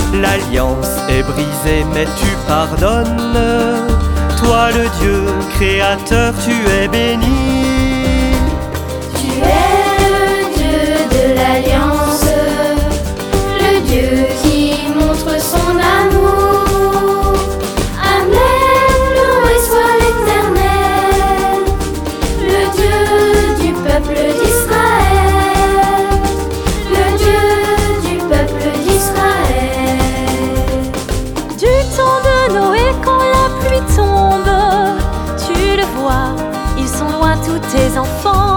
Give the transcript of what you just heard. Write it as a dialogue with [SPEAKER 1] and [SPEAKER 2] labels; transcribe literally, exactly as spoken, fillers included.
[SPEAKER 1] L'alliance est brisée mais tu pardonnes. Toi le Dieu créateur, tu es béni.
[SPEAKER 2] Tu es le Dieu de l'Alliance, le Dieu qui montre son amour. Amen, loué soit l'Éternel, le Dieu du peuple d'Israël, le Dieu du peuple d'Israël.
[SPEAKER 3] Du temps de Noé, quand la pluie tombe, tu le vois, ils sont loin tous tes enfants.